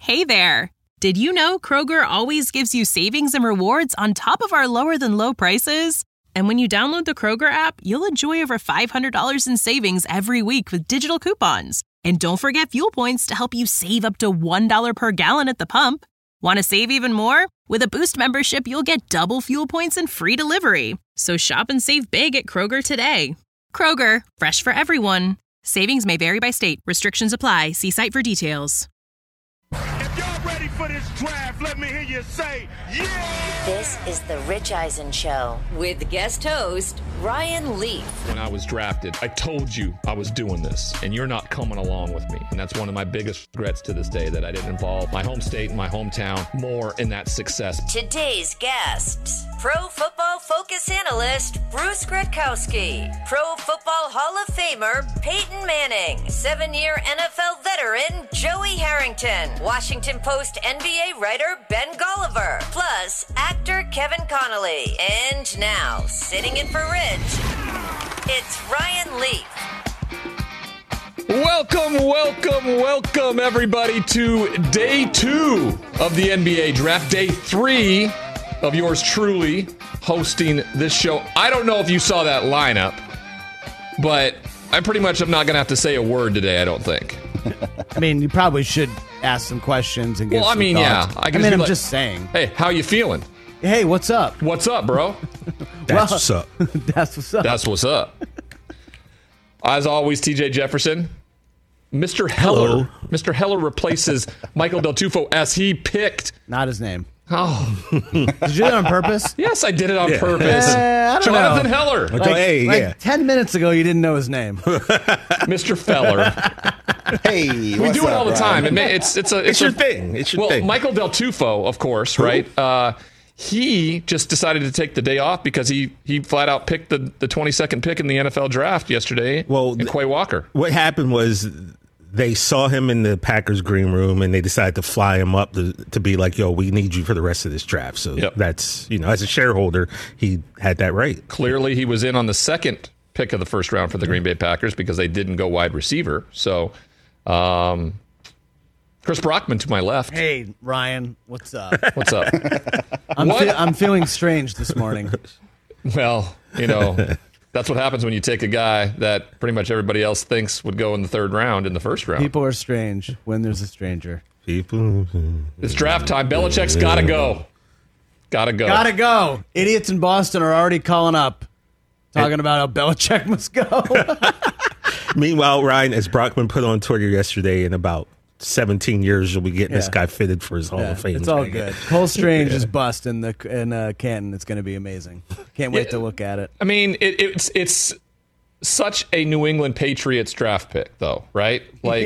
Hey there! Did you know Kroger always gives you savings and rewards on top of our lower-than-low prices? And when you download the Kroger app, you'll enjoy over $500 in savings every week with digital coupons. And don't forget fuel points to help you save up to $1 per gallon at the pump. Want to save even more? With a Boost membership, you'll get double fuel points and free delivery. So shop and save big at Kroger today. Kroger, fresh for everyone. Savings may vary by state. Restrictions apply. See site for details. If y'all ready for this draft, let me hear you say, yeah! This is the Rich Eisen Show with guest host Ryan Leaf. When I was drafted, I told you I was doing this, and you're not coming along with me. And that's one of my biggest regrets to this day, that I didn't involve my home state and my hometown more in that success. Today's guests: Pro Football Focus analyst Bruce Gretkowski, Pro Football Hall of Famer Peyton Manning, 7-year NFL veteran Joey Harrington, Washington Post NBA writer Ben Golliver, plus actor Kevin Connolly. And now, sitting in for Rich, it's Ryan Leaf. Welcome, everybody, to day 2 of the NBA draft. Day 3 of yours truly hosting this show. I don't know if you saw that lineup, but I pretty much am not going to have to say a word today, I don't think. I mean, you probably should ask some questions and get some thoughts. Yeah. I'm just saying. Hey, how you feeling? Hey, what's up? What's up, bro? That's what's up. That's what's up. That's what's up. As always, TJ Jefferson. Mr. Heller. Hello. Mr. Heller replaces Michael Del Tufo as he picked. Not his name. Oh. Did you do that on purpose? Yes, I did it on purpose. I don't Jonathan know. Heller. Like 10 minutes ago, you didn't know his name. Mr. Feller. Hey, We do it all the time. It's your thing. It's your thing. Michael Del Tufo, of course, right? He just decided to take the day off because he flat out picked the 22nd pick in the NFL draft yesterday. In Quay Walker. What happened was they saw him in the Packers green room and they decided to fly him up to be like, yo, we need you for the rest of this draft. So that's, as a shareholder, he had that right. Clearly, he was in on the second pick of the first round for the Green Bay Packers because they didn't go wide receiver. So, Chris Brockman to my left. Hey, Ryan, what's up? What's up? I'm feeling strange this morning. Well, that's what happens when you take a guy that pretty much everybody else thinks would go in the third round in the first round. People are strange when there's a stranger. It's draft time. Belichick's got to go. Gotta go. Idiots in Boston are already calling up, talking about how Belichick must go. Meanwhile, Ryan, as Brockman put on Twitter yesterday, in about 17 years, you'll be getting this guy fitted for his Hall of Fame. It's all good. Cole Strange is bust in Canton. It's going to be amazing. Can't wait to look at it. I mean, it's such a New England Patriots draft pick, though, right?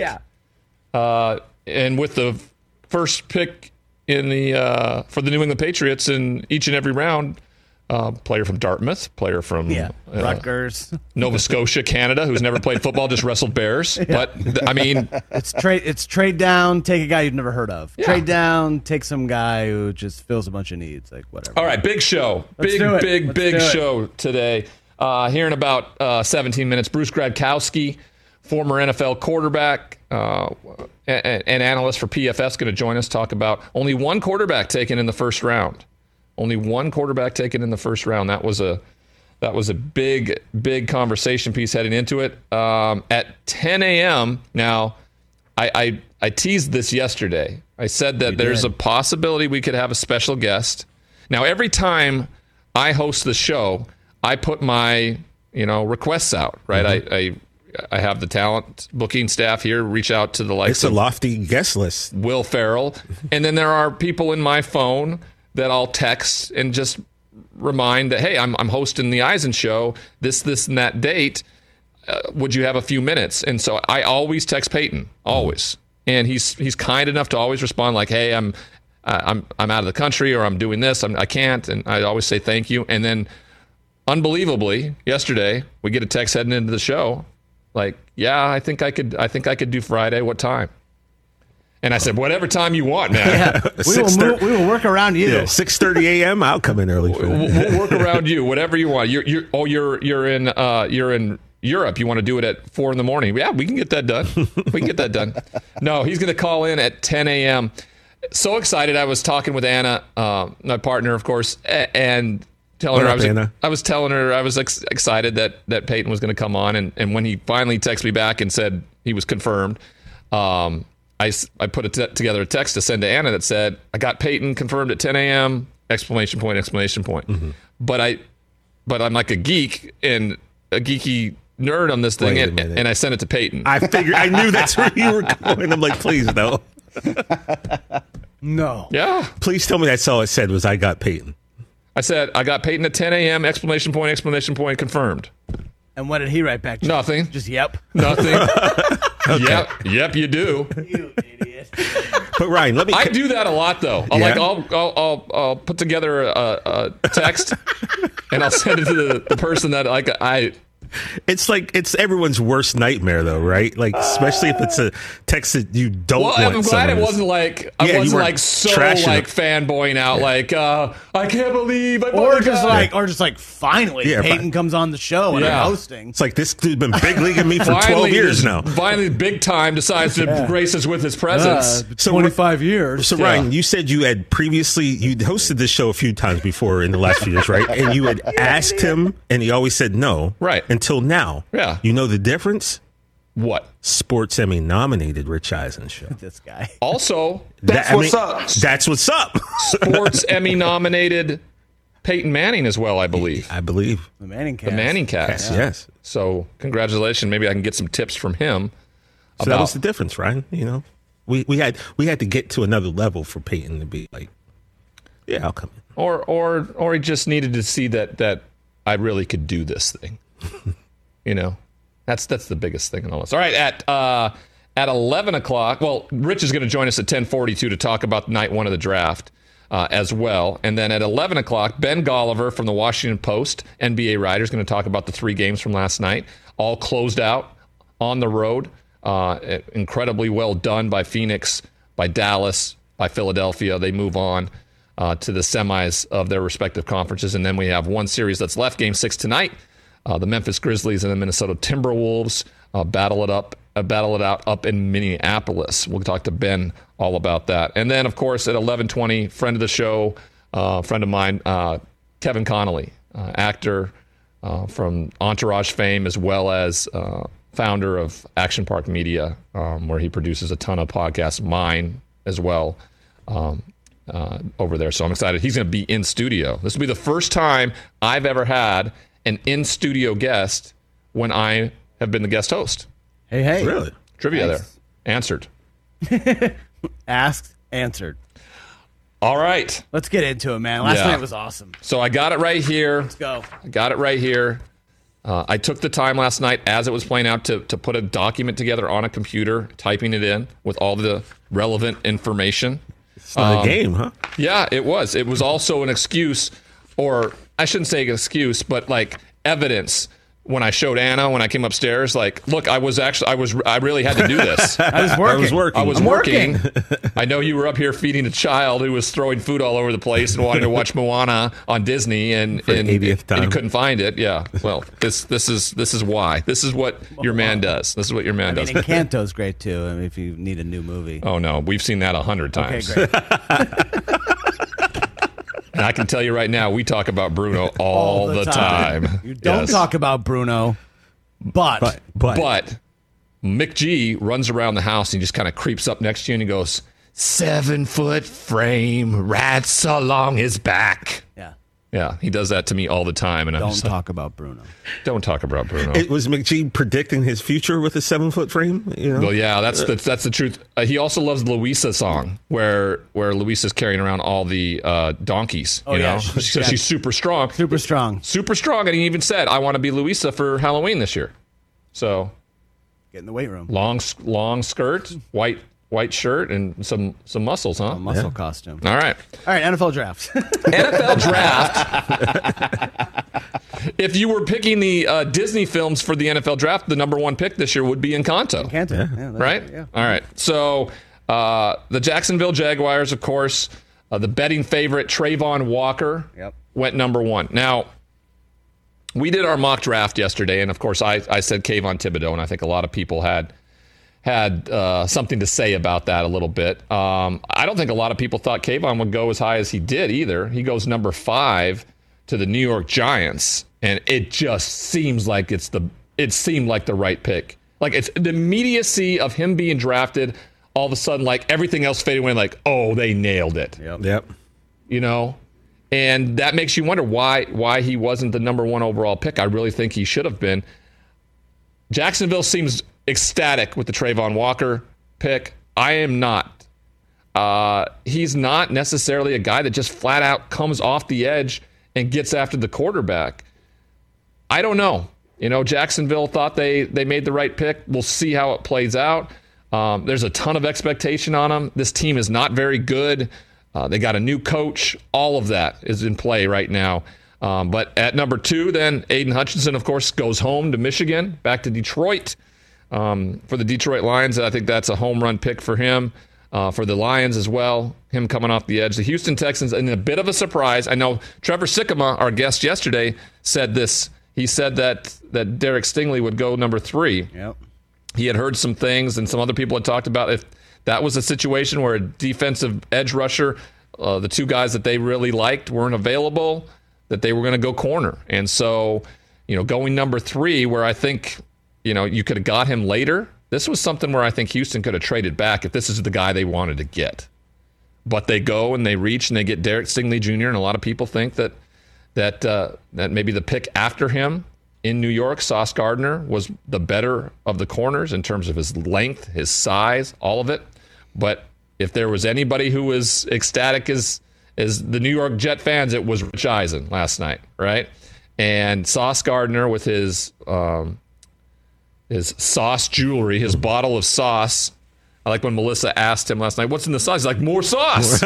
And with the first pick in the for the New England Patriots in each and every round. Player from Dartmouth, player from Rutgers, Nova Scotia, Canada, who's never played football, just wrestled bears. Yeah. But I mean, it's trade down, take a guy you've never heard of. Yeah. Trade down, take some guy who just fills a bunch of needs, like whatever. All right, big show, big show today. Here in about 17 minutes, Bruce Gretkowski, former NFL quarterback and analyst for PFF, is going to join us. Talk about only one quarterback taken in the first round. Only one quarterback taken in the first round. That was a big conversation piece heading into it. At 10 a.m. Now, I teased this yesterday. I said that there's a possibility we could have a special guest. Now, every time I host the show, I put my requests out. Right, mm-hmm. I have the talent booking staff here reach out to the likes. It's a lofty guest list. Will Ferrell, and then there are people in my phone that I'll text and just remind that, hey, I'm hosting the Eisen Show, this, and that date. Would you have a few minutes? And so I always text Peyton, always. And he's kind enough to always respond like, hey, I'm out of the country, or I'm doing this, I can't. And I always say thank you. And then, unbelievably, yesterday we get a text heading into the show, like, yeah, I think I could do Friday. What time? And I said, whatever time you want, man. Yeah. We will work around you. Yeah, 6:30 a.m. I'll come in early. We'll work around you. Whatever you want. You're in Europe. You want to do it at 4 a.m. Yeah, we can get that done. No, he's going to call in at 10 a.m. so excited. I was talking with Anna, my partner, of course, and telling her I was telling her I was excited that Peyton was going to come on, and when he finally texted me back and said he was confirmed, I put together a text to send to Anna that said, I got Peyton confirmed at 10 a.m. ! Mm-hmm. But I'm like a geek and a geeky nerd on this thing, and I sent it to Peyton. I figured, I knew that's where you were going. I'm like, please, no. No. Yeah. Please tell me that's all it said was I got Peyton. I said, I got Peyton at 10 a.m. ! Confirmed. And what did he write back to? Nothing. Just yep. Nothing. Okay. Yep, you do. You idiot. But Ryan, let me. I do that a lot, though. I'll put together a text and I'll send it to the person that I. It's everyone's worst nightmare, though, right? Like, especially if it's a text that you don't want. I'm glad it wasn't like I wasn't like so like fanboying out like I can't believe or just like finally Peyton comes on the show and I'm hosting. It's like this dude's been big leaguing me for 12 years now. Finally, big time decides to grace us with his presence. 25 years. So Ryan, you said you had you'd hosted this show a few times before in the last few years, right? And you had asked him, and he always said no, right? Until now. Yeah. You know the difference? What? Sports Emmy nominated Rich Eisen show. This guy. Also, that's what's up. Sports Emmy nominated Peyton Manning as well, I believe. I believe. The Manning cast. The Manning cast. Yes. So, congratulations. Maybe I can get some tips from him. So that was the difference, Ryan. You know, we had to get to another level for Peyton to be like, yeah, I'll come in. Or he just needed to see that I really could do this thing. You know, that's the biggest thing in all this. All right, at 11 o'clock. Well, Rich is going to join us at 10:42 to talk about night one of the draft as well. And then at 11 o'clock, Ben Golliver from the Washington Post, NBA writer, is going to talk about the 3 games from last night, all closed out on the road. Incredibly well done by Phoenix, by Dallas, by Philadelphia. They move on to the semis of their respective conferences. And then we have one series that's left, Game 6 tonight. The Memphis Grizzlies and the Minnesota Timberwolves battle it out up in Minneapolis. We'll talk to Ben all about that. And then, of course, at 11:20, friend of the show, friend of mine, Kevin Connolly, actor from Entourage fame, as well as founder of Action Park Media, where he produces a ton of podcasts, mine as well, over there. So I'm excited. He's going to be in studio. This will be the first time I've ever had an in-studio guest when I have been the guest host. Hey. Really? Trivia there. Answered. Asked, answered. All right. Let's get into it, man. Last night was awesome. So I got it right here. Let's go. I got it right here. I took the time last night as it was playing out to put a document together on a computer, typing it in with all the relevant information. It's not a game, huh? Yeah, it was. It was also an excuse, or I shouldn't say an excuse, but like evidence. When I showed Anna, when I came upstairs, like, look, I really had to do this. I was working. I know you were up here feeding a child who was throwing food all over the place and wanting to watch Moana on Disney, and you couldn't find it. Yeah. Well, this is why. This is what your man does. This is what your man does. Encanto's great too. I mean, if you need a new movie. Oh no, we've seen that 100 times. Okay, great. And I can tell you right now, we talk about Bruno all the time. You don't talk about Bruno, but Mick G runs around the house and he just kind of creeps up next to you and he goes, 7-foot frame, rats along his back. Yeah, he does that to me all the time. And don't talk about Bruno. Don't talk about Bruno. It was McGee predicting his future with a 7-foot frame. You know? Well, yeah, that's the truth. He also loves the Louisa song, where Louisa's carrying around all the donkeys. Oh, you know, so she's super strong. Super strong. And he even said, "I want to be Louisa for Halloween this year." So, get in the weight room. Long skirt, white shirt, and some muscles, huh? A muscle costume. All right, NFL draft. NFL draft. If you were picking the Disney films for the NFL draft, the number 1 pick this year would be Encanto. Right? Yeah. All right. So the Jacksonville Jaguars, of course, the betting favorite Trayvon Walker went number 1. Now, we did our mock draft yesterday, and of course I said Kayvon Thibodeau, and I think a lot of people had had something to say about that a little bit. I don't think a lot of people thought Kayvon would go as high as he did either. He goes number 5 to the New York Giants, and it just seems like it seemed like the right pick. Like, it's the immediacy of him being drafted, all of a sudden, like, everything else faded away, like, oh, they nailed it. Yep. You know? And that makes you wonder why he wasn't the number 1 overall pick. I really think he should have been. Jacksonville seems ecstatic with the Travon Walker pick. I am not. He's not necessarily a guy that just flat out comes off the edge and gets after the quarterback. I don't know. You know, Jacksonville thought they made the right pick. We'll see how it plays out. There's a ton of expectation on him. This team is not very good. They got a new coach. All of that is in play right now. But at number 2, then, Aiden Hutchinson, of course, goes home to Michigan, back to Detroit. For the Detroit Lions, I think that's a home run pick for him. For the Lions as well, him coming off the edge. The Houston Texans, in a bit of a surprise. I know Trevor Sikkema, our guest yesterday, said this. He said that Derek Stingley would go number 3. Yep. He had heard some things, and some other people had talked about if that was a situation where a defensive edge rusher, the 2 guys that they really liked weren't available, that they were going to go corner. And so, you know, going number 3, where I think, you know, you could have got him later, this was something where I think Houston could have traded back if this is the guy they wanted to get. But they go and they reach and they get Derek Stingley Jr., and a lot of people think that maybe the pick after him in New York, Sauce Gardner, was the better of the corners in terms of his length, his size, all of it. But if there was anybody who was ecstatic as the New York Jet fans, it was Rich Eisen last night, right? And Sauce Gardner with his sauce jewelry, his bottle of sauce. I like when Melissa asked him last night, what's in the sauce? He's like, more sauce.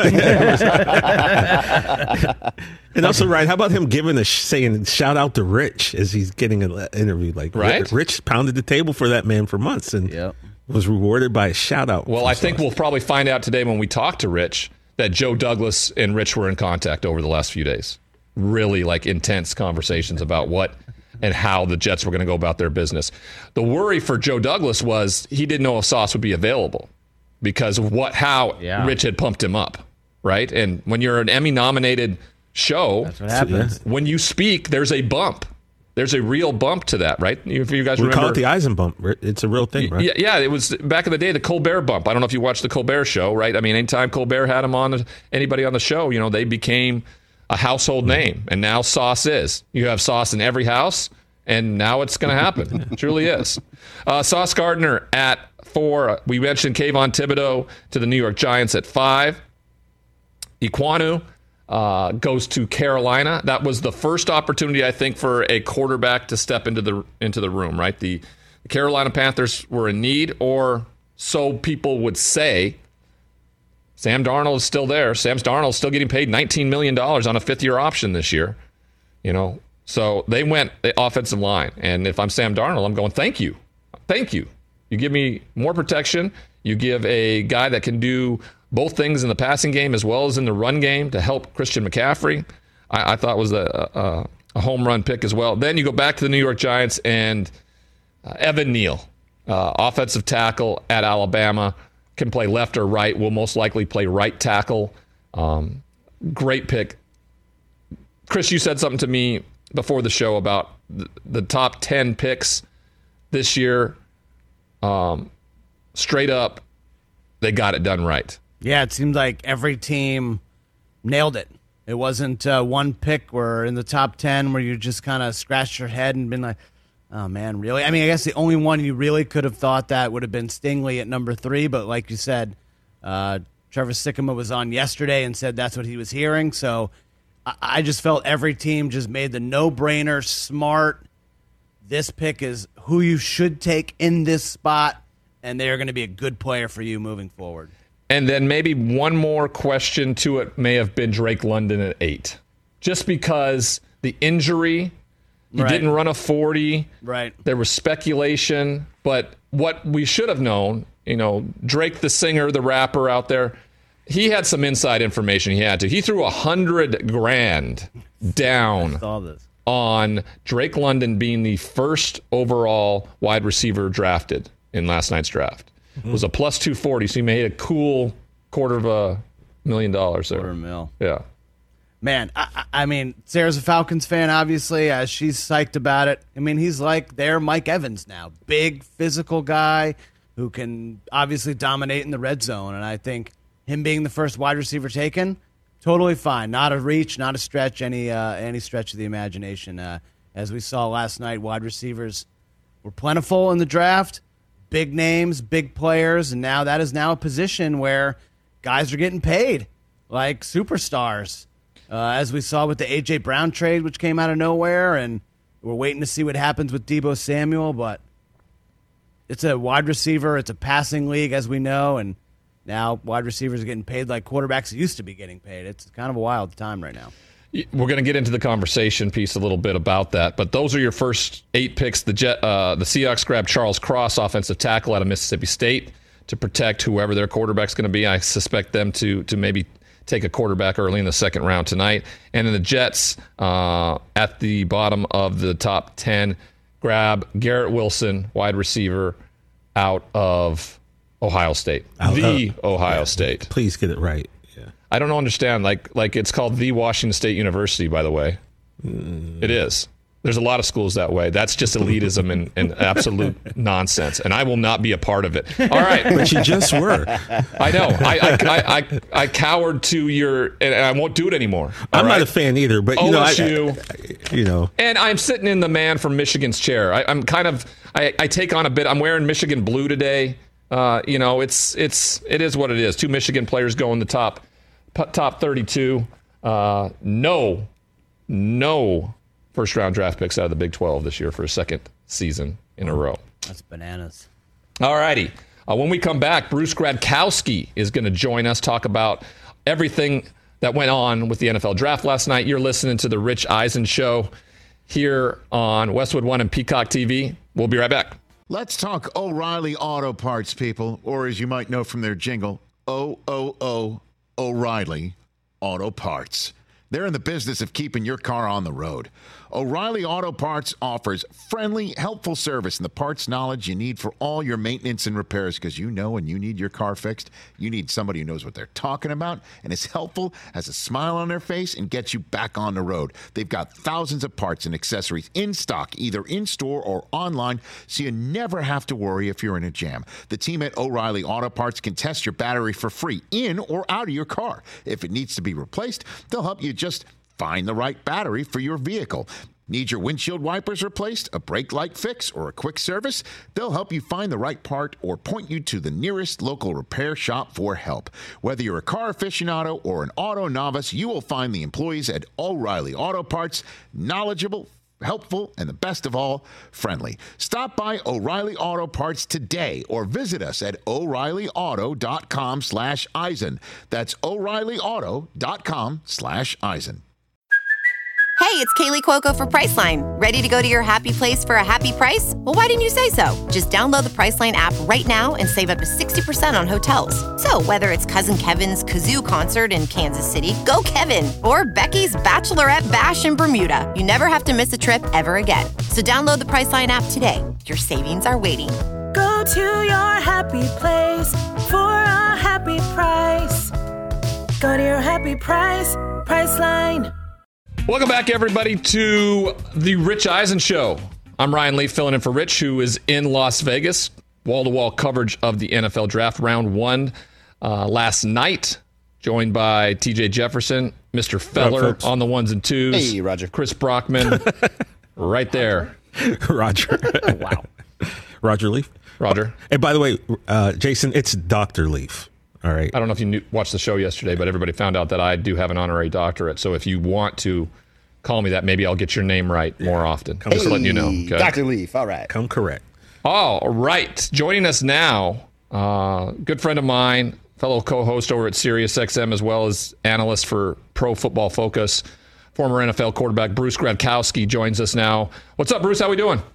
And also, right, how about him saying shout out to Rich as he's getting an interview? Like, right? Rich pounded the table for that man for months and was rewarded by a shout out. Well, I think we'll probably find out today when we talk to Rich that Joe Douglas and Rich were in contact over the last few days. Really, like, intense conversations about what and how the Jets were going to go about their business. The worry for Joe Douglas was he didn't know if Sauce would be available because of how Rich had pumped him up, right? And when you're an Emmy-nominated show, that's what happens. When you speak, there's a bump. There's a real bump to that, right? If you guys remember, we call it the Eisen bump. It's a real thing, right? Yeah, it was back in the day, the Colbert bump. I don't know if you watched the Colbert show, right? I mean, anytime Colbert had him on, anybody on the show, you know, they became a household name. And now Sauce is. You have Sauce in every house, and now it's going to happen. It truly is. Sauce Gardner at 4. We mentioned Kayvon Thibodeau to the New York Giants at 5. Ekwonu goes to Carolina. That was the first opportunity, I think, for a quarterback to step into the room, right? The Carolina Panthers were in need, or so people would say. Sam Darnold is still there. Sam Darnold is still getting paid $19 million on a 5th-year option this year. You know, so they went the offensive line. And if I'm Sam Darnold, I'm going, thank you. Thank you. You give me more protection. You give a guy that can do both things in the passing game as well as in the run game to help Christian McCaffrey. I thought was a home run pick as well. Then you go back to the New York Giants and Evan Neal, offensive tackle at Alabama, can play left or right, will most likely play right tackle. Great pick. Chris, you said something to me before the show about the top 10 picks this year. Straight up, they got it done right. Yeah, it seemed like every team nailed it. It wasn't one pick where in the top 10 where you just kind of scratched your head and been like, oh, man, really? I mean, I guess the only one you really could have thought that would have been Stingley at number 3. But like you said, Trevor Sikkema was on yesterday and said that's what he was hearing. So I just felt every team just made the no-brainer, smart. This pick is who you should take in this spot, and they're going to be a good player for you moving forward. And then maybe one more question to it may have been Drake London at 8. Just because the injury, he didn't run a 40. Right. There was speculation. But what we should have known, you know, Drake the singer, the rapper out there, he had some inside information he had to. He threw $100,000 down on Drake London being the first overall wide receiver drafted in last night's draft. was a plus 240, so he made a cool $250,000 there. $250,000. Yeah. Man, I mean, Sarah's a Falcons fan, obviously. She's psyched about it. I mean, he's like their Mike Evans now. Big, physical guy who can obviously dominate in the red zone. And I think him being the first wide receiver taken, totally fine. Not a reach, not a stretch, any stretch of the imagination. As we saw last night, wide receivers were plentiful in the draft. Big names, big players. And now that is now a position where guys are getting paid like superstars. As we saw with the A.J. Brown trade, which came out of nowhere, and we're waiting to see what happens with Deebo Samuel, but it's a wide receiver, it's a passing league, as we know, and now wide receivers are getting paid like quarterbacks used to be getting paid. It's kind of a wild time right now. We're going to get into the conversation piece a little bit about that, but those are your first 8 picks. The Seahawks grabbed Charles Cross, offensive tackle out of Mississippi State, to protect whoever their quarterback's going to be. I suspect them to maybe take a quarterback early in the second round tonight. And then the Jets, at the bottom of the top 10, grab Garrett Wilson, wide receiver, out of Ohio State. Ohio State. Please get it right. Yeah. I don't understand. Like it's called the Washington State University, by the way. It is. There's a lot of schools that way. That's just elitism and absolute nonsense, and I will not be a part of it. All right. But you just were. I know. I cowered to your, and I won't do it anymore. I'm not a fan either, but OSU, And I'm sitting in the man from Michigan's chair. I take on a bit. I'm wearing Michigan blue today. It is what it is. 2 Michigan players go in the top 32. No first-round draft picks out of the Big 12 this year for a second season in a row. That's bananas. All righty. When we come back, Bruce Gradkowski is going to join us, talk about everything that went on with the NFL draft last night. You're listening to The Rich Eisen Show here on Westwood One and Peacock TV. We'll be right back. Let's talk O'Reilly Auto Parts, people, or as you might know from their jingle, O'Reilly Auto Parts. They're in the business of keeping your car on the road. O'Reilly Auto Parts offers friendly, helpful service and the parts knowledge you need for all your maintenance and repairs, because when you need your car fixed, you need somebody who knows what they're talking about and is helpful, has a smile on their face, and gets you back on the road. They've got thousands of parts and accessories in stock, either in-store or online, so you never have to worry if you're in a jam. The team at O'Reilly Auto Parts can test your battery for free in or out of your car. If it needs to be replaced, they'll help you just find the right battery for your vehicle. Need your windshield wipers replaced, a brake light fix, or a quick service? They'll help you find the right part or point you to the nearest local repair shop for help. Whether you're a car aficionado or an auto novice, you will find the employees at O'Reilly Auto Parts knowledgeable, helpful, and the best of all, friendly. Stop by O'Reilly Auto Parts today or visit us at O'ReillyAuto.com/Eisen. That's O'ReillyAuto.com/Eisen. Hey, it's Kaylee Cuoco for Priceline. Ready to go to your happy place for a happy price? Well, why didn't you say so? Just download the Priceline app right now and save up to 60% on hotels. So whether it's Cousin Kevin's Kazoo Concert in Kansas City, go Kevin, or Becky's Bachelorette Bash in Bermuda, you never have to miss a trip ever again. So download the Priceline app today. Your savings are waiting. Go to your happy place for a happy price. Go to your happy price, Priceline. Welcome back, everybody, to the Rich Eisen Show. I'm Ryan Leaf, filling in for Rich, who is in Las Vegas. Wall-to-wall coverage of the NFL Draft Round 1 last night, joined by TJ Jefferson, Mr. Feller on the ones and twos. Hey, Roger. Chris Brockman, right there. Roger. Wow. Roger Leaf. Roger. And by the way, Jason, it's Dr. Leaf. All right. I don't know if you watched the show yesterday, but everybody found out that I do have an honorary doctorate. So if you want to call me that, maybe I'll get your name right more often. Just letting you know. Okay? Dr. Leaf. All right. Come correct. All right. Joining us now, good friend of mine, fellow co-host over at SiriusXM, as well as analyst for Pro Football Focus, former NFL quarterback Bruce Gradkowski joins us now. What's up, Bruce? How we doing?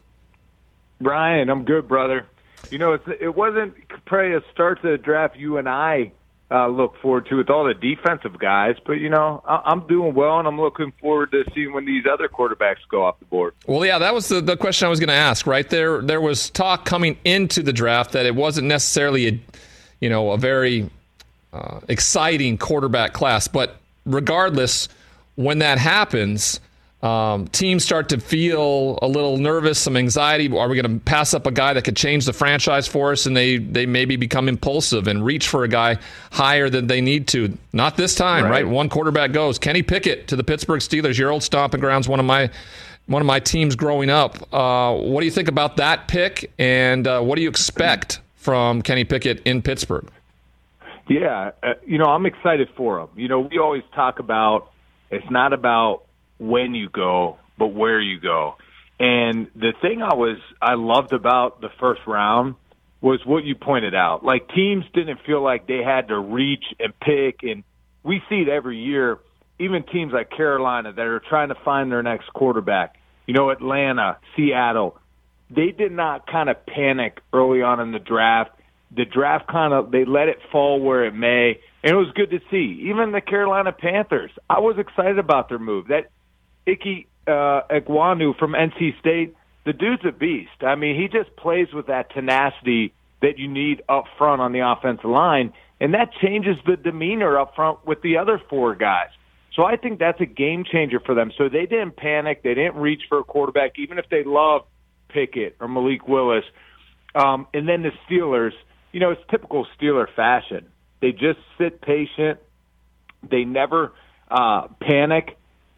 Brian, I'm good, brother. You know, it wasn't probably a start to the draft you and I look forward to with all the defensive guys. But, I'm doing well, and I'm looking forward to seeing when these other quarterbacks go off the board. Well, yeah, that was the question I was going to ask, right? There was talk coming into the draft that it wasn't necessarily a very exciting quarterback class. But regardless, when that happens, teams start to feel a little nervous, some anxiety. Are we going to pass up a guy that could change the franchise for us? And they maybe become impulsive and reach for a guy higher than they need to. Not this time, right? One quarterback goes. Kenny Pickett to the Pittsburgh Steelers, your old stomping grounds, one of my teams growing up. What do you think about that pick? And what do you expect from Kenny Pickett in Pittsburgh? Yeah, I'm excited for him. We always talk about it's not about when you go, but where you go. And the thing I loved about the first round was what you pointed out. Like, teams didn't feel like they had to reach and pick, and we see it every year. Even teams like Carolina that are trying to find their next quarterback, Atlanta, Seattle, they did not kind of panic early on in the draft. The draft they let it fall where it may, and it was good to see. Even the Carolina Panthers, I was excited about their move. That Ike Ekwonu from NC State, the dude's a beast. I mean, he just plays with that tenacity that you need up front on the offensive line, and that changes the demeanor up front with the other four guys. So I think that's a game changer for them. So they didn't panic. They didn't reach for a quarterback, even if they love Pickett or Malik Willis. And then the Steelers, it's typical Steeler fashion. They just sit patient. They never panic.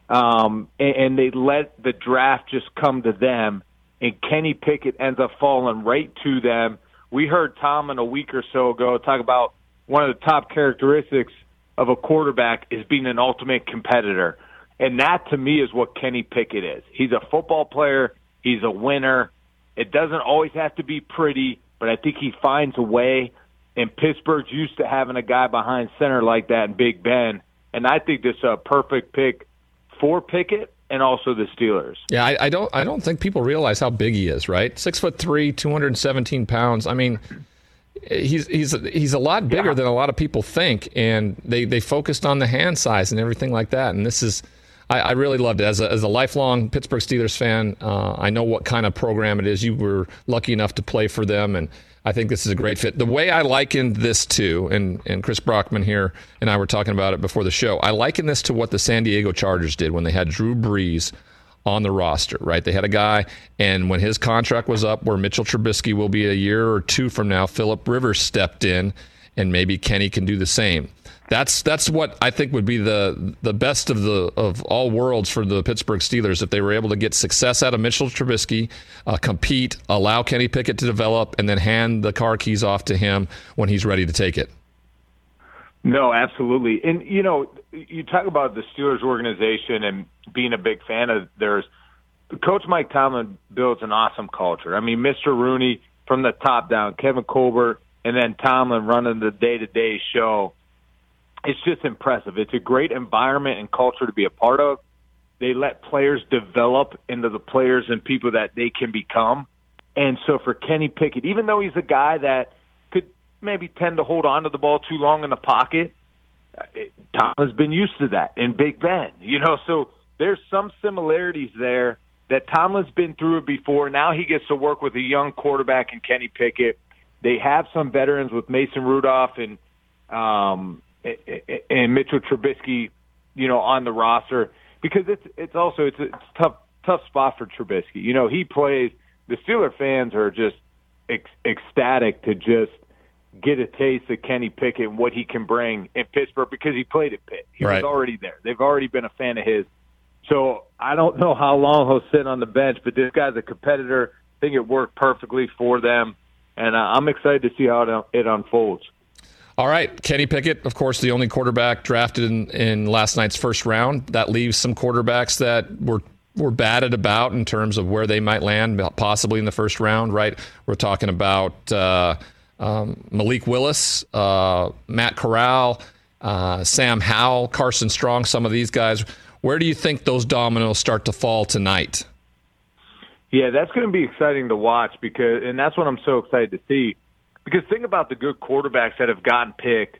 And they let the draft just come to them, and Kenny Pickett ends up falling right to them. We heard Tomlin a week or so ago talk about one of the top characteristics of a quarterback is being an ultimate competitor. And that, to me, is what Kenny Pickett is. He's a football player. He's a winner. It doesn't always have to be pretty, but I think he finds a way. And Pittsburgh's used to having a guy behind center like that in Big Ben. And I think this is a perfect pick for Pickett and also the Steelers. Yeah, I don't think people realize how big he is, right? 6'3", 217 pounds. I mean, he's a lot bigger than a lot of people think, and they focused on the hand size and everything like that. And this is, I really loved it. As a lifelong Pittsburgh Steelers fan, I know what kind of program it is. You were lucky enough to play for them, and I think this is a great fit. The way I likened this to, and Chris Brockman here and I were talking about it before the show, I liken this to what the San Diego Chargers did when they had Drew Brees on the roster, right? They had a guy, and when his contract was up, where Mitchell Trubisky will be a year or two from now, Phillip Rivers stepped in, and maybe Kenny can do the same. That's what I think would be the best of all worlds for the Pittsburgh Steelers if they were able to get success out of Mitchell Trubisky, compete, allow Kenny Pickett to develop, and then hand the car keys off to him when he's ready to take it. No, absolutely. And, you talk about the Steelers organization and being a big fan of theirs. Coach Mike Tomlin builds an awesome culture. I mean, Mr. Rooney from the top down, Kevin Colbert, and then Tomlin running the day-to-day show. It's just impressive. It's a great environment and culture to be a part of. They let players develop into the players and people that they can become. And so for Kenny Pickett, even though he's a guy that could maybe tend to hold on to the ball too long in the pocket, Tom has been used to that in Big Ben. So there's some similarities there that Tomlin's been through it before. Now he gets to work with a young quarterback in Kenny Pickett. They have some veterans with Mason Rudolph and Mitchell Trubisky, on the roster, because it's a tough spot for Trubisky. He plays. The Steeler fans are just ecstatic to just get a taste of Kenny Pickett and what he can bring in Pittsburgh because he played at Pitt. He was already there. They've already been a fan of his. So I don't know how long he'll sit on the bench, but this guy's a competitor. I think it worked perfectly for them, and I'm excited to see how it unfolds. All right, Kenny Pickett, of course, the only quarterback drafted in last night's first round. That leaves some quarterbacks that were batted about in terms of where they might land, possibly in the first round, right? We're talking about Malik Willis, Matt Corral, Sam Howell, Carson Strong, some of these guys. Where do you think those dominoes start to fall tonight? Yeah, that's going to be exciting to watch and that's what I'm so excited to see. Because think about the good quarterbacks that have gotten picked.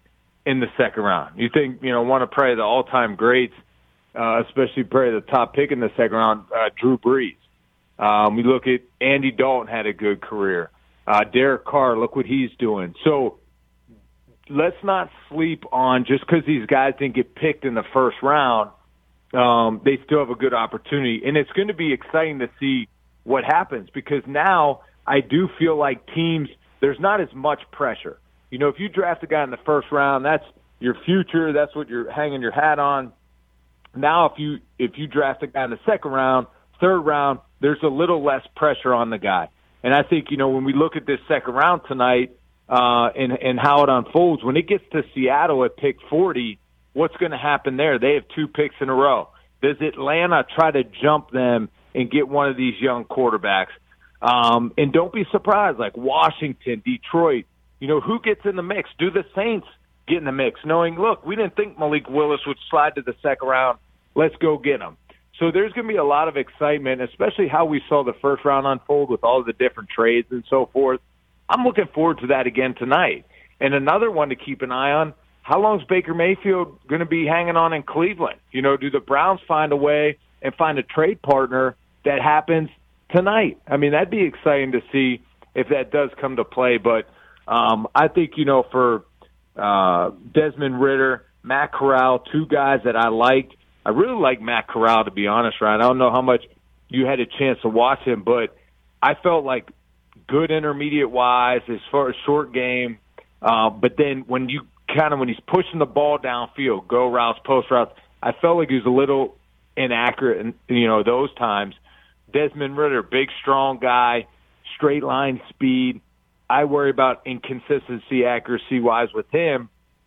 in the second round. You think, one of probably the all-time greats, especially probably the top pick in the second round, Drew Brees. We look at Andy Dalton had a good career. Derek Carr, look what he's doing. So let's not sleep on just because these guys didn't get picked in the first round, they still have a good opportunity. And it's going to be exciting to see what happens because now I do feel like teams, there's not as much pressure. If you draft a guy in the first round, that's your future. That's what you're hanging your hat on. Now, if you draft a guy in the second round, third round, there's a little less pressure on the guy. And I think, when we look at this second round tonight and how it unfolds, when it gets to Seattle at pick 40, what's going to happen there? They have 2 picks in a row. Does Atlanta try to jump them and get one of these young quarterbacks? And don't be surprised, like Washington, Detroit, who gets in the mix? Do the Saints get in the mix, knowing, look, we didn't think Malik Willis would slide to the second round. Let's go get him. So there's going to be a lot of excitement, especially how we saw the first round unfold with all the different trades and so forth. I'm looking forward to that again tonight. And another one to keep an eye on, how long is Baker Mayfield going to be hanging on in Cleveland? Do the Browns find a way and find a trade partner that happens tonight? I mean, that'd be exciting to see if that does come to play. But I think, for Desmond Ridder, Matt Corral, 2 guys that I liked. I really like Matt Corral, to be honest, Ryan. I don't know how much you had a chance to watch him, but I felt like good intermediate-wise as far as short game. But then when he's pushing the ball downfield, go routes, post routes, I felt like he was a little inaccurate in, those times. Desmond Ridder, big, strong guy, straight line speed. I worry about inconsistency, accuracy-wise with him.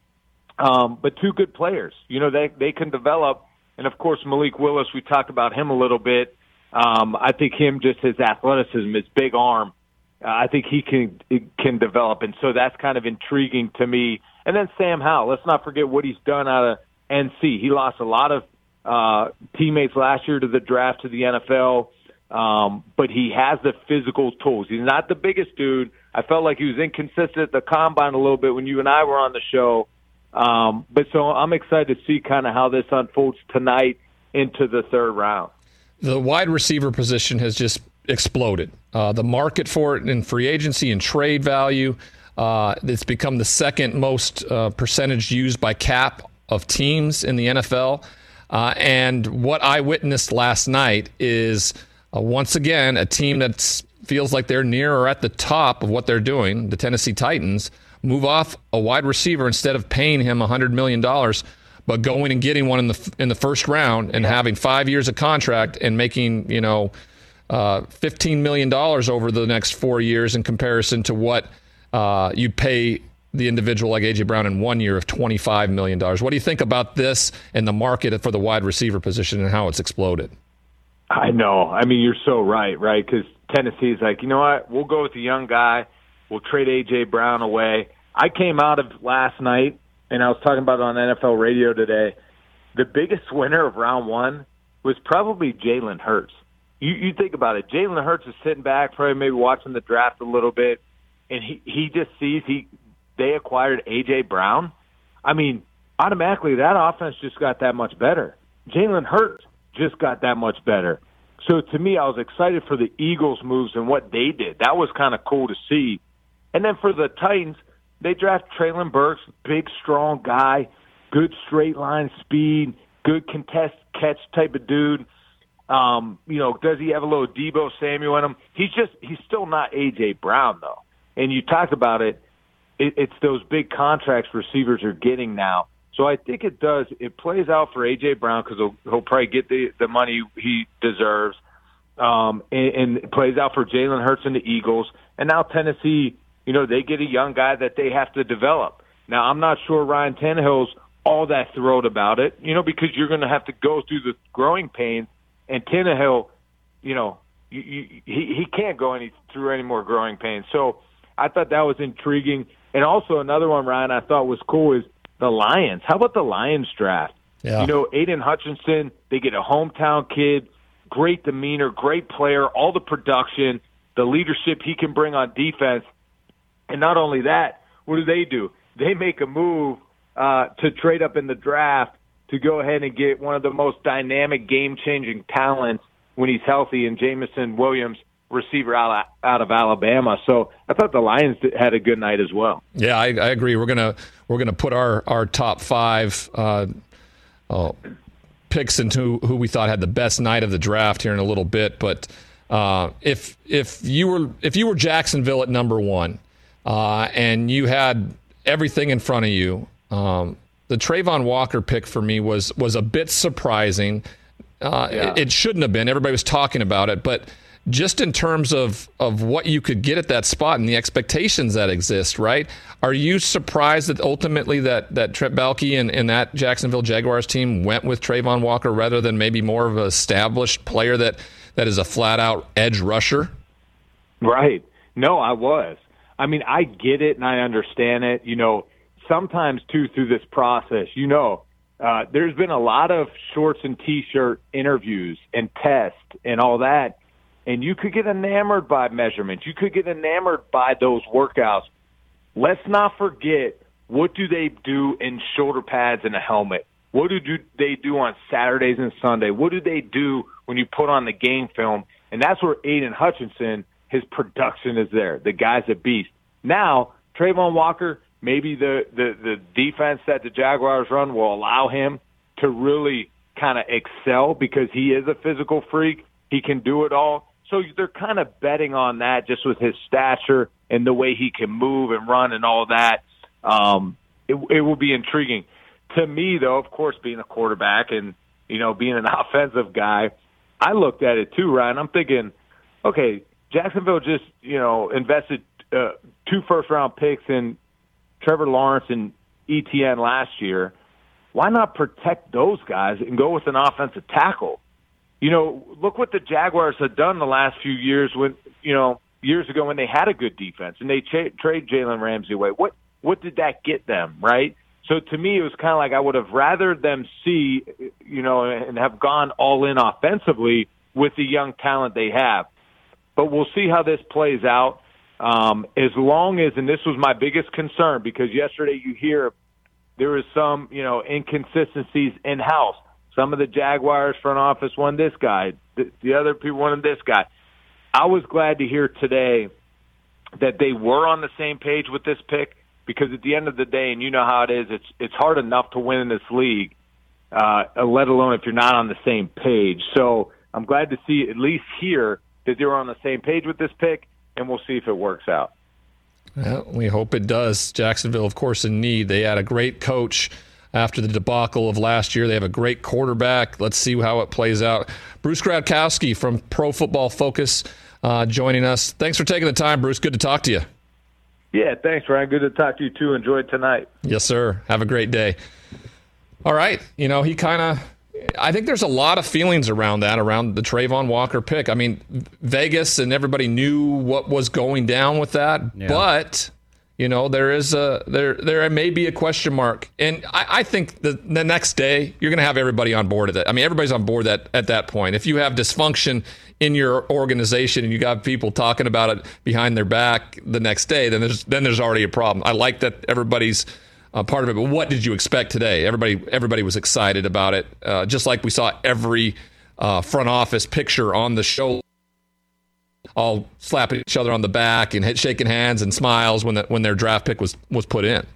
But 2 good players. They can develop. And, of course, Malik Willis, we talked about him a little bit. I think just his athleticism, his big arm, I think he can develop. And so that's kind of intriguing to me. And then Sam Howell, let's not forget what he's done out of NC. He lost a lot of teammates last year to the draft to the NFL, but he has the physical tools. He's not the biggest dude. I felt like he was inconsistent at the combine a little bit when you and I were on the show. But so I'm excited to see kind of how this unfolds tonight into the third round. The wide receiver position has just exploded. The market for it in free agency and trade value, it's become the second most percentage used by cap of teams in the NFL. And what I witnessed last night is, once again, a team that feels like they're near or at the top of what they're doing, the Tennessee Titans, move off a wide receiver instead of paying him $100 million, but going and getting one in the first round and having 5 years of contract and making $15 million over the next 4 years in comparison to what you'd pay the individual like A.J. Brown in 1 year of $25 million. What do you think about this and the market for the wide receiver position and how it's exploded? I know. I mean, you're so right? Because Tennessee's like, you know what? We'll go with the young guy. We'll trade A.J. Brown away. I came out of last night, and I was talking about it on NFL radio today. The biggest winner of round 1 was probably Jalen Hurts. You think about it. Jalen Hurts is sitting back, probably maybe watching the draft a little bit, and he just sees they acquired A.J. Brown. I mean, automatically that offense just got that much better. Jalen Hurts just got that much better. So to me, I was excited for the Eagles' moves and what they did. That was kind of cool to see. And then for the Titans, they draft Treylon Burks, big, strong guy, good straight line speed, good contest catch type of dude. Does he have a little Deebo Samuel in him? He's still not A.J. Brown, though. And you talked about it. It's those big contracts receivers are getting now. So I think it plays out for A.J. Brown because he'll probably get the money he deserves. And it plays out for Jalen Hurts and the Eagles. And now Tennessee, they get a young guy that they have to develop. Now, I'm not sure Ryan Tannehill's all that thrilled about it, because you're going to have to go through the growing pains. And Tannehill, he can't go through any more growing pains. So I thought that was intriguing. And also another one, Ryan, I thought was cool is the Lions. How about the Lions draft? Yeah. Aiden Hutchinson, they get a hometown kid, great demeanor, great player, all the production, the leadership he can bring on defense. And not only that, what do? They make a move to trade up in the draft to go ahead and get one of the most dynamic, game-changing talents when he's healthy, and Jameson Williams, receiver out of Alabama. So I thought the Lions had a good night as well. Yeah, I agree. We're gonna put our top 5 picks into who we thought had the best night of the draft here in a little bit. But if you were Jacksonville at number 1 and you had everything in front of you, the Travon Walker pick for me was a bit surprising. It shouldn't have been. Everybody was talking about it, but just in terms of what you could get at that spot and the expectations that exist, right? Are you surprised that ultimately that Trent Baalke and that Jacksonville Jaguars team went with Travon Walker rather than maybe more of an established player that is a flat-out edge rusher? Right. No, I was. I mean, I get it and I understand it. You know, sometimes, too, through this process, there's been a lot of shorts and T-shirt interviews and tests and all that, and you could get enamored by measurements. You could get enamored by those workouts. Let's not forget, what do they do in shoulder pads and a helmet? What do they do on Saturdays and Sunday? What do they do when you put on the game film? And that's where Aiden Hutchinson, his production is there. The guy's a beast. Now, Travon Walker, maybe the defense that the Jaguars run will allow him to really kind of excel because he is a physical freak. He can do it all. So they're kind of betting on that just with his stature and the way he can move and run and all that. It will be intriguing. To me, though, of course, being a quarterback and, being an offensive guy, I looked at it too, Ryan. I'm thinking, okay, Jacksonville just, invested 2 first-round picks in Trevor Lawrence and ETN last year. Why not protect those guys and go with an offensive tackle? Look what the Jaguars have done the last few years when, years ago when they had a good defense and they trade Jalen Ramsey away. What did that get them, right? So to me, it was kind of like I would have rather them see, and have gone all in offensively with the young talent they have. But we'll see how this plays out. As long as, and this was my biggest concern, because yesterday you hear there was some, inconsistencies in-house. Some of the Jaguars front office wanted this guy. The other people wanted this guy. I was glad to hear today that they were on the same page with this pick, because at the end of the day, and you know how it is, it's hard enough to win in this league, let alone if you're not on the same page. So I'm glad to see, at least here, that they were on the same page with this pick, and we'll see if it works out. Well, we hope it does. Jacksonville, of course, in need. They had a great coach after the debacle of last year. They have a great quarterback. Let's see how it plays out. Bruce Gradkowski from Pro Football Focus joining us. Thanks for taking the time, Bruce. Good to talk to you. Yeah, thanks, Ryan. Good to talk to you, too. Enjoy tonight. Yes, sir. Have a great day. All right. I think there's a lot of feelings around the Travon Walker pick. I mean, Vegas and everybody knew what was going down with that, but there may be a question mark. And I think the next day you're going to have everybody on board at that. I mean, everybody's on board at that point. If you have dysfunction in your organization and you got people talking about it behind their back the next day, then there's already a problem. I like that everybody's part of it, but what did you expect today? Everybody was excited about it, just like we saw every front office picture on the show, all slapping each other on the back and shaking hands and smiles when their draft pick was put in.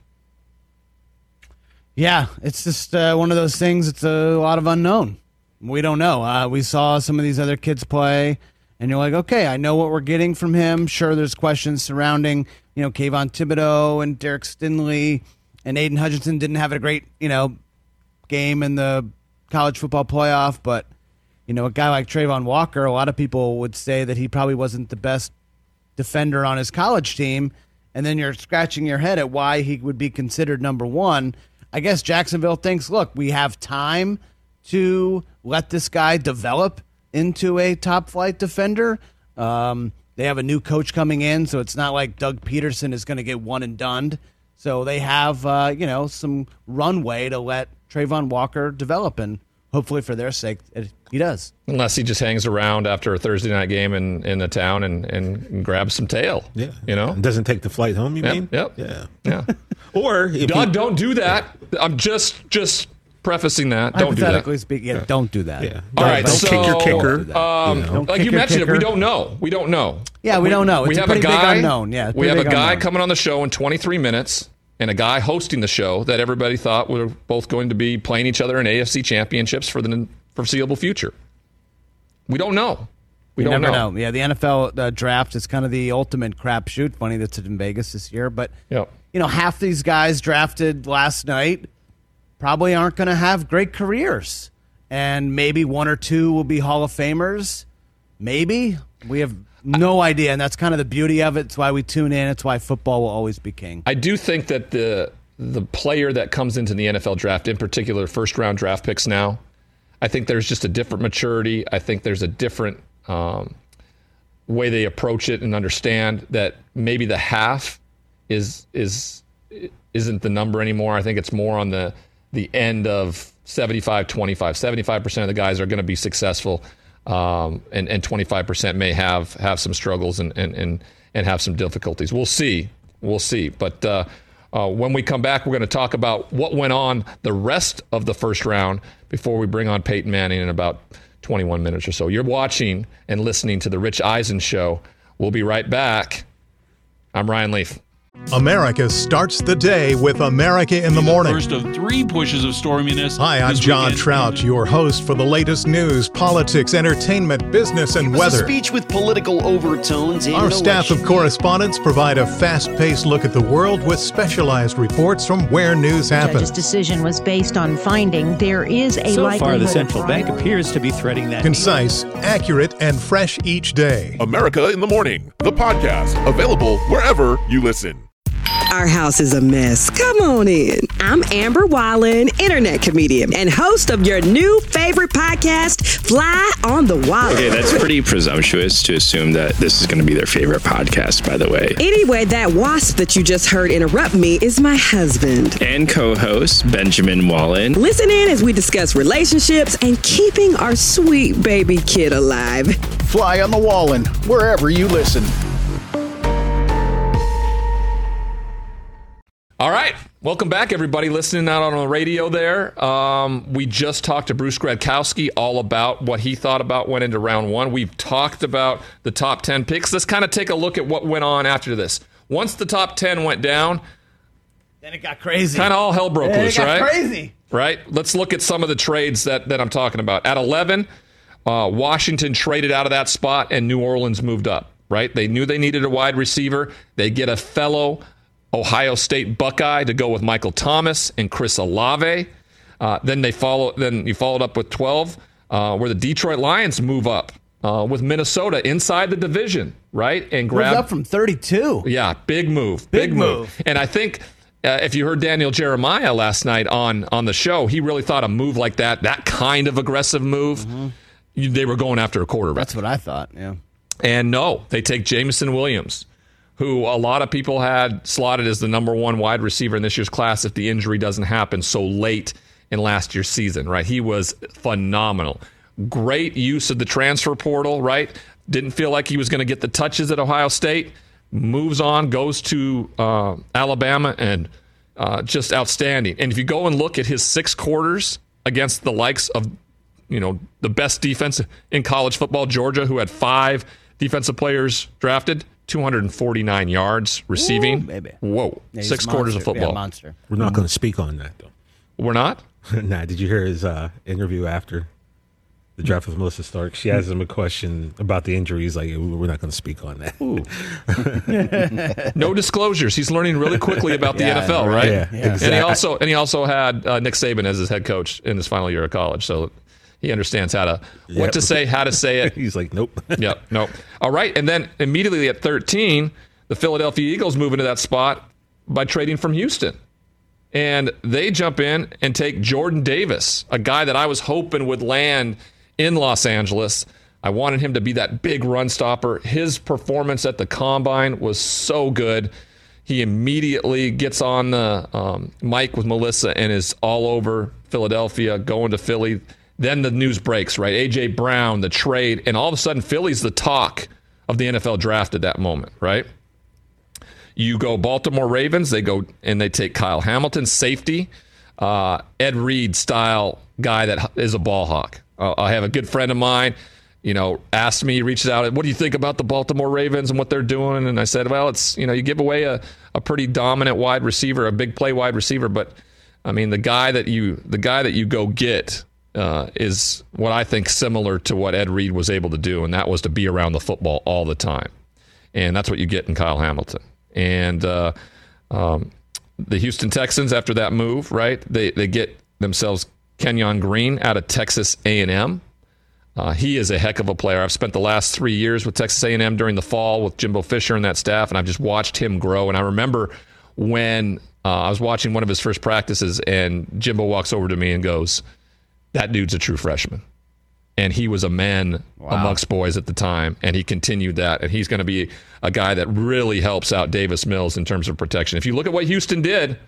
Yeah, it's just one of those things. It's a lot of unknown. We don't know. We saw some of these other kids play, and you're like, okay, I know what we're getting from him. Sure, there's questions surrounding, Kayvon Thibodeau and Derek Stingley. And Aiden Hutchinson didn't have a great, game in the college football playoff. But, a guy like Travon Walker, a lot of people would say that he probably wasn't the best defender on his college team. And then you're scratching your head at why he would be considered number 1. I guess Jacksonville thinks, look, we have time to let this guy develop into a top-flight defender. They have a new coach coming in, so it's not like Doug Peterson is going to get one and done. So they have, some runway to let Travon Walker develop, and hopefully for their sake, he does. Unless he just hangs around after a Thursday night game in the town and grabs some tail. Yeah. You know? And doesn't take the flight home, you mean? Yep. Yeah. Or Doug, don't do that. I'm just prefacing that. Don't do that. Hypothetically speaking, don't do that. Yeah. All right, don't kick your kicker. Like you mentioned it, we don't know. We don't know. Yeah, we don't know. It's we a have pretty a guy, big unknown. Yeah, we have a guy coming on the show in 23 minutes and a guy hosting the show that everybody thought were both going to be playing each other in AFC championships for the foreseeable future. We don't know. We don't never know. Yeah, the NFL draft is kind of the ultimate crapshoot. Funny that's in Vegas this year, but half these guys drafted last night probably aren't going to have great careers, and maybe one or two will be Hall of Famers. Maybe we have no idea, and that's kind of the beauty of it. It's why we tune in. It's why football will always be king. I do think that the player that comes into the NFL draft, in particular, first-round draft picks now, I think there's just a different maturity. I think there's a different way they approach it and understand that maybe the half isn't the number anymore. I think it's more on the end of 75-25. 75% of the guys are going to be successful, and 25% may have some struggles and have some difficulties. We'll see. But when we come back, we're going to talk about what went on the rest of the first round before we bring on Peyton Manning in about 21 minutes or so. You're watching and listening to The Rich Eisen Show. We'll be right back. I'm Ryan Leaf. America starts the day with America in the Morning. First of 3 pushes of storminess. Hi, I'm John Trout, your host for the latest news, politics, entertainment, business, and weather. A speech with political overtones. Our staff of correspondents provide a fast-paced look at the world with specialized reports from where news happens. The judge's decision was based on finding there is a likelihood. So far, the central bank appears to be threading that. Concise, accurate, and fresh each day. America in the Morning, the podcast, available wherever you listen. Our house is a mess. Come on in. I'm Amber Wallen, internet comedian and host of your new favorite podcast, Fly on the Wall. Okay, that's pretty presumptuous to assume that this is going to be their favorite podcast, by the way. Anyway, that wasp that you just heard interrupt me is my husband. And co-host, Benjamin Wallen. Listen in as we discuss relationships and keeping our sweet baby kid alive. Fly on the Wallen, wherever you listen. All right. Welcome back, everybody listening out on the radio there. We just talked to Bruce Gradkowski all about what he thought about went into round one. We've talked about the top 10 picks. Let's kind of take a look at what went on after this. Once the top 10 went down, then it got crazy. Kind of all hell broke loose, right? It got crazy. Right? Let's look at some of the trades that I'm talking about. At 11, Washington traded out of that spot and New Orleans moved up, right? They knew they needed a wide receiver. They get a fellow Ohio State Buckeye to go with Michael Thomas and Chris Olave. Then you followed up with 12, where the Detroit Lions move up with Minnesota inside the division, right? And moved up from 32. Yeah, big move. Big move. And I think if you heard Daniel Jeremiah last night on the show, he really thought a move like that kind of aggressive move, they were going after a quarterback. That's what I thought, yeah. And no, they take Jameson Williams, who a lot of people had slotted as the number one wide receiver in this year's class if the injury doesn't happen so late in last year's season, right? He was phenomenal. Great use of the transfer portal, right? Didn't feel like he was going to get the touches at Ohio State. Moves on, goes to Alabama, and just outstanding. And if you go and look at his 6 quarters against the likes of, the best defense in college football, Georgia, who had 5 defensive players drafted, 249 yards receiving. Ooh, baby. Whoa. Yeah, 6 quarters of football. Yeah, monster. We're not going to speak on that, though. We're not? Nah, did you hear his interview after the draft with Melissa Stark? She asked him a question about the injury. He's like, we're not going to speak on that. No disclosures. He's learning really quickly about the NFL, right? Yeah, exactly. And he also had Nick Saban as his head coach in his final year of college. So he understands what to say, how to say it. He's like, nope. Yep, nope. All right, and then immediately at 13, the Philadelphia Eagles move into that spot by trading from Houston. And they jump in and take Jordan Davis, a guy that I was hoping would land in Los Angeles. I wanted him to be that big run stopper. His performance at the Combine was so good. He immediately gets on the mic with Melissa and is all over Philadelphia, going to Philly. Then the news breaks, right? A.J. Brown, the trade, and all of a sudden Philly's the talk of the NFL draft at that moment, right? You go Baltimore Ravens, they go and they take Kyle Hamilton, safety, Ed Reed style guy that is a ball hawk. I have a good friend of mine, asked me, reached out, what do you think about the Baltimore Ravens and what they're doing? And I said, well, it's, you give away a pretty dominant wide receiver, a big play wide receiver, but I mean, the guy that you go get is what I think similar to what Ed Reed was able to do, and that was to be around the football all the time. And that's what you get in Kyle Hamilton. And the Houston Texans, after that move, right, they get themselves Kenyon Green out of Texas A&M. He is a heck of a player. I've spent the last 3 years with Texas A&M during the fall with Jimbo Fisher and that staff, and I've just watched him grow. And I remember when I was watching one of his first practices, and Jimbo walks over to me and goes, that dude's a true freshman. And he was a man amongst boys at the time, and he continued that. And he's going to be a guy that really helps out Davis Mills in terms of protection. If you look at what Houston did,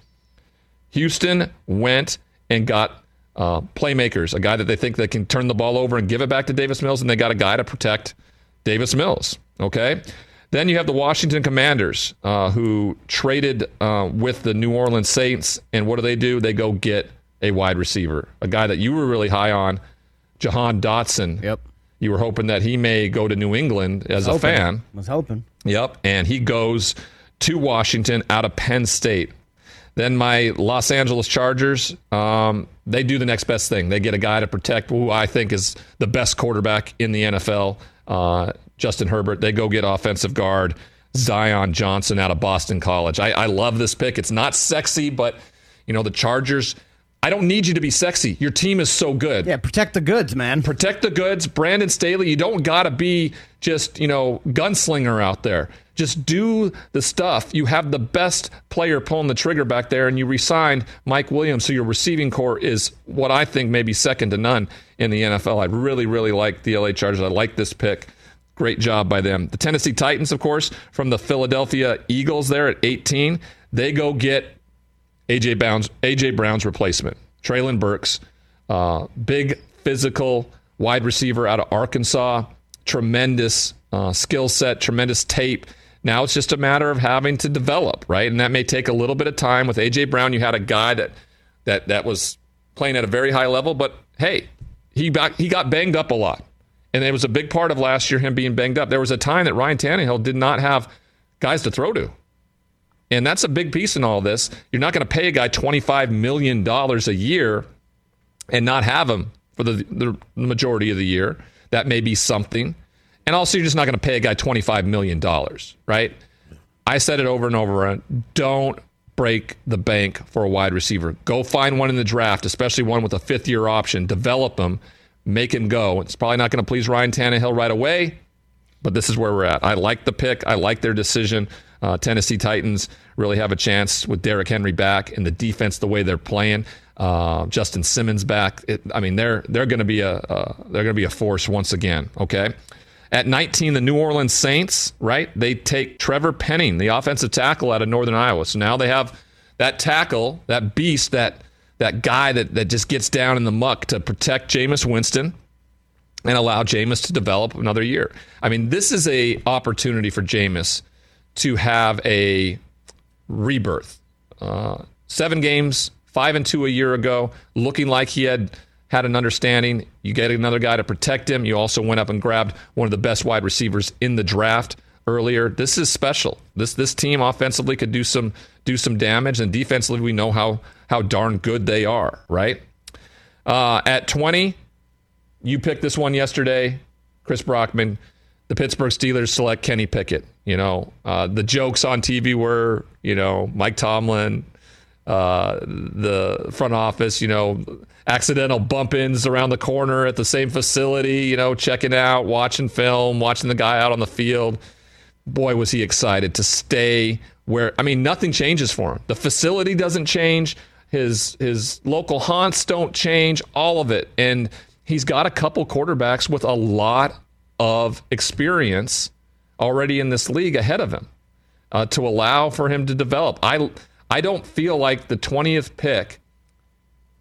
Houston went and got playmakers, a guy that they think they can turn the ball over and give it back to Davis Mills, and they got a guy to protect Davis Mills, okay? Then you have the Washington Commanders who traded with the New Orleans Saints, and what do? They go get a wide receiver, a guy that you were really high on, Jahan Dotson. Yep. You were hoping that he may go to New England as a fan. Was hoping. Yep, and he goes to Washington out of Penn State. Then my Los Angeles Chargers, they do the next best thing. They get a guy to protect who I think is the best quarterback in the NFL, Justin Herbert. They go get offensive guard Zion Johnson out of Boston College. I love this pick. It's not sexy, but the Chargers, I don't need you to be sexy. Your team is so good. Yeah, protect the goods, man. Protect the goods. Brandon Staley, you don't got to be just, gunslinger out there. Just do the stuff. You have the best player pulling the trigger back there, and you re-signed Mike Williams, so your receiving core is what I think may be second to none in the NFL. I really, really like the LA Chargers. I like this pick. Great job by them. The Tennessee Titans, of course, from the Philadelphia Eagles there at 18, they go get A.J. Brown's replacement, Treylon Burks, big physical wide receiver out of Arkansas, tremendous skill set, tremendous tape. Now it's just a matter of having to develop, right? And that may take a little bit of time. With A.J. Brown, you had a guy that was playing at a very high level, but hey, he got banged up a lot. And it was a big part of last year, him being banged up. There was a time that Ryan Tannehill did not have guys to throw to. And that's a big piece in all this. You're not going to pay a guy $25 million a year and not have him for the majority of the year. That may be something. And also, you're just not going to pay a guy $25 million, right? I said it over and over again. Don't break the bank for a wide receiver. Go find one in the draft, especially one with a fifth-year option. Develop him. Make him go. It's probably not going to please Ryan Tannehill right away, but this is where we're at. I like the pick. I like their decision. Tennessee Titans really have a chance with Derrick Henry back and the defense the way they're playing. Justin Simmons back. They're going to be a force once again. Okay. At 19, the New Orleans Saints, right? They take Trevor Penning, the offensive tackle out of Northern Iowa. So now they have that tackle, that beast, that guy that just gets down in the muck to protect Jameis Winston and allow Jameis to develop another year. I mean, this is a opportunity for Jameis to have a rebirth. 7 games, 5-2 a year ago, looking like he had an understanding. You get another guy to protect him. You also went up and grabbed one of the best wide receivers in the draft earlier. This is special. This team offensively could do some damage, and defensively we know how darn good they are, right? At 20, you picked this one yesterday, Chris Brockman. The Pittsburgh Steelers select Kenny Pickett. The jokes on TV were, Mike Tomlin, the front office, accidental bump-ins around the corner at the same facility, checking out, watching film, watching the guy out on the field. Boy, was he excited to stay where, nothing changes for him. The facility doesn't change. His local haunts don't change, all of it. And he's got a couple quarterbacks with a lot of experience already in this league ahead of him to allow for him to develop. I don't feel like the 20th pick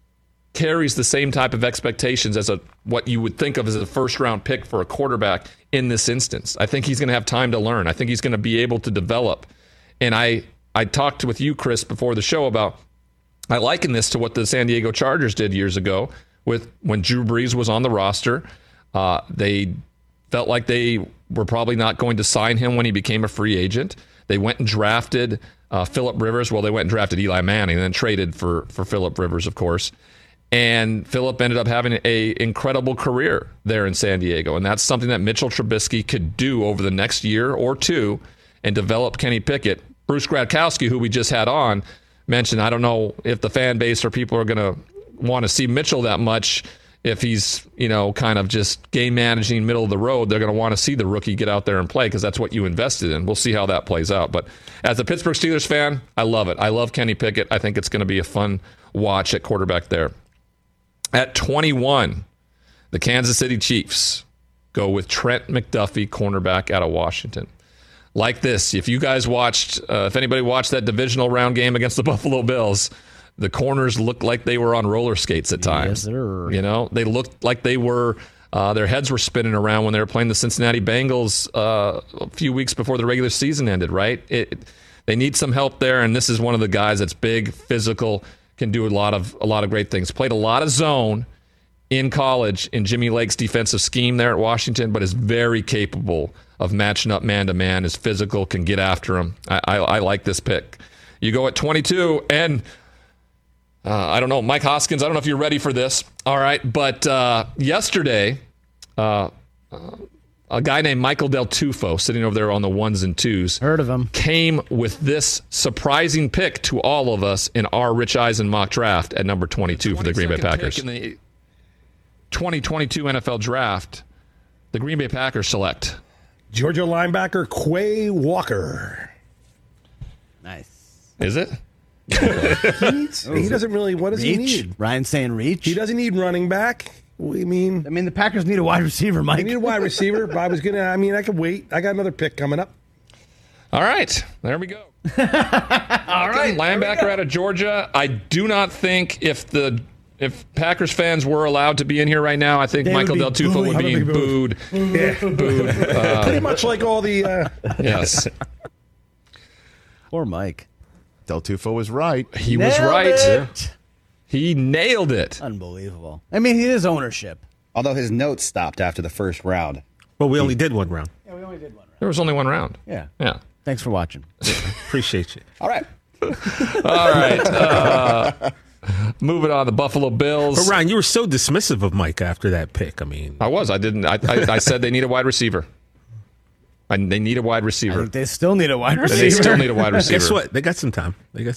carries the same type of expectations as what you would think of as a first-round pick for a quarterback in this instance. I think he's going to have time to learn. I think he's going to be able to develop. And I talked with you, Chris, before the show about I liken this to what the San Diego Chargers did years ago when Drew Brees was on the roster. They felt like they were probably not going to sign him when he became a free agent. They went and drafted Phillip Rivers. Well, they went and drafted Eli Manning and then traded for Phillip Rivers, of course. And Phillip ended up having an incredible career there in San Diego. And that's something that Mitchell Trubisky could do over the next year or two and develop Kenny Pickett. Bruce Gradkowski, who we just had on, mentioned, I don't know if the fan base or people are going to want to see Mitchell that much. If he's, kind of just game managing middle of the road, they're going to want to see the rookie get out there and play because that's what you invested in. We'll see how that plays out. But as a Pittsburgh Steelers fan, I love it. I love Kenny Pickett. I think it's going to be a fun watch at quarterback there. At 21, the Kansas City Chiefs go with Trent McDuffie, cornerback out of Washington. Like this, if you guys watched, if anybody watched that divisional round game against the Buffalo Bills, the corners looked like they were on roller skates at times. Yes, sir. They looked like they were, their heads were spinning around when they were playing the Cincinnati Bengals a few weeks before the regular season ended, right? They need some help there, and this is one of the guys that's big, physical, can do a lot of great things. Played a lot of zone in college in Jimmy Lake's defensive scheme there at Washington, but is very capable of matching up man-to-man, is physical, can get after him. I like this pick. You go at 22, and I don't know, Mike Hoskins, I don't know if you're ready for this. All right, but yesterday, a guy named Michael Del Tufo, sitting over there on the ones and twos, heard of him, came with this surprising pick to all of us in our Rich Eisen mock draft at number 22 for the Green Bay Packers. In the 2022 NFL Draft, the Green Bay Packers select Georgia linebacker Quay Walker. Nice. Is it? He doesn't really. What does he need? Ryan's saying reach. He doesn't need running back. I mean, the Packers need a wide receiver, Mike. They need a wide receiver. But I could wait. I got another pick coming up. All right. There we go. All right. Linebacker out of Georgia. I do not think if Packers fans were allowed to be in here right now, I think Michael Del Tufo would be booed. Yeah. Booed. Pretty much like all the... Yes. Poor Mike. Del Tufo was right. He was right. Yeah. He nailed it. Unbelievable. I mean, he is ownership. Although his notes stopped after the first round. Well, we only did one round. Yeah, we only did one round. There was only one round. Yeah. Yeah. Thanks for watching. Appreciate you. All right. All right. Moving on, the Buffalo Bills. But Ryan, you were so dismissive of Mike after that pick. I mean, I was. I didn't. I said they need a wide receiver. They need a wide receiver. I think they still need a wide receiver. They still need a wide receiver. Guess what? They got some time.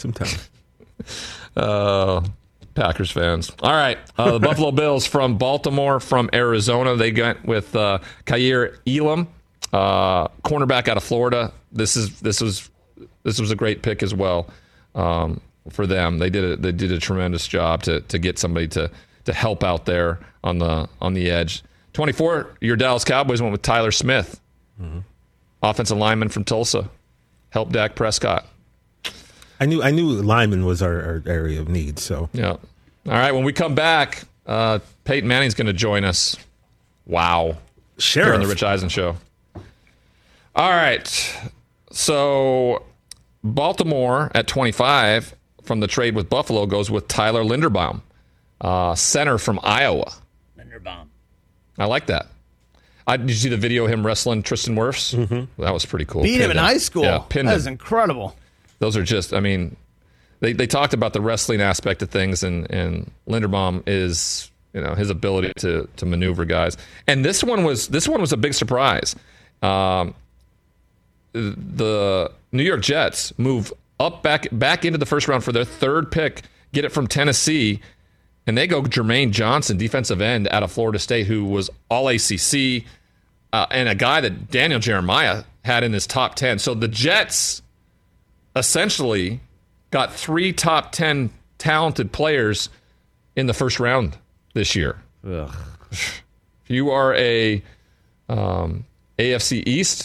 Packers fans. All right. The Buffalo Bills from Baltimore, from Arizona. They went with Kaiir Elam, cornerback out of Florida. This was a great pick as well for them. They did a tremendous job to get somebody to help out there on the edge. 24, your Dallas Cowboys went with Tyler Smith. Mm-hmm. Offensive lineman from Tulsa. Helped Dak Prescott. I knew lineman was our area of need. So yeah. All right. When we come back, Peyton Manning's going to join us. Wow. Sheriff. Here on the Rich Eisen Show. All right. So Baltimore at 25 from the trade with Buffalo goes with Tyler Linderbaum, center from Iowa. Linderbaum. I like that. Did you see the video of him wrestling Tristan Wirfs? Mm-hmm. That was pretty cool. Beat him in high school. Yeah, pinned him. That is incredible. Those are just, I mean, they talked about the wrestling aspect of things, and Linderbaum is, his ability to maneuver guys. And this one was a big surprise. The New York Jets move up back into the first round for their third pick, get it from Tennessee. And they go Jermaine Johnson, defensive end out of Florida State, who was all ACC, and a guy that Daniel Jeremiah had in his top 10. So the Jets essentially got 3 top 10 talented players in the first round this year. Ugh. If you are a AFC East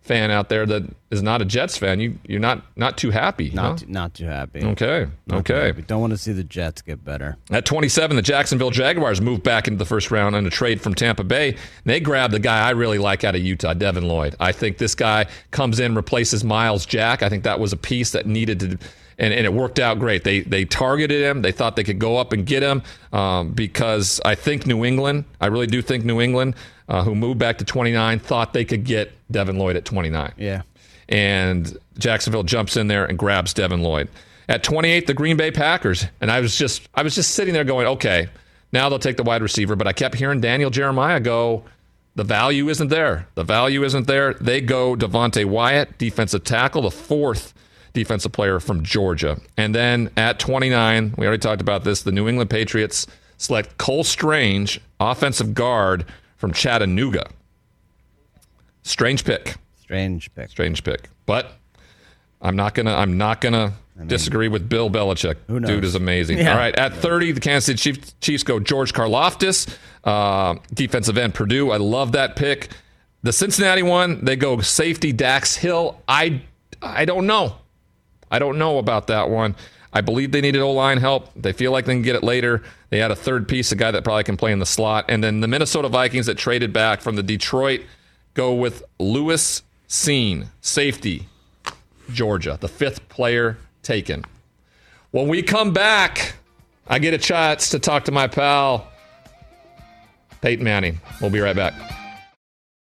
fan out there that is not a Jets fan, you're not too happy. Not too happy. Okay. Don't want to see the Jets get better. At 27, the Jacksonville Jaguars moved back into the first round on a trade from Tampa Bay. And they grabbed the guy I really like out of Utah, Devin Lloyd. I think this guy comes in, replaces Myles Jack. I think that was a piece that needed to, and it worked out great. They targeted him. They thought they could go up and get him because I think I really do think New England, who moved back to 29, thought they could get Devin Lloyd at 29. Yeah. And Jacksonville jumps in there and grabs Devin Lloyd. At 28, the Green Bay Packers. And I was just sitting there going, okay, now they'll take the wide receiver. But I kept hearing Daniel Jeremiah go, the value isn't there. They go Devontae Wyatt, defensive tackle, the fourth defensive player from Georgia. And then at 29, we already talked about this, the New England Patriots select Cole Strange, offensive guard from Chattanooga. Strange pick. But I'm not gonna disagree with Bill Belichick. Who knows? Dude is amazing. Yeah. All right, at 30, the Kansas City Chiefs go George Karlaftis, defensive end, Purdue. I love that pick. The Cincinnati one, they go safety Dax Hill. I don't know. I don't know about that one. I believe they needed O-line help. They feel like they can get it later. They had a third piece, a guy that probably can play in the slot. And then the Minnesota Vikings that traded back from the Detroit go with Lewis Cine, safety, Georgia, the fifth player taken. When we come back, I get a chance to talk to my pal, Peyton Manning. We'll be right back.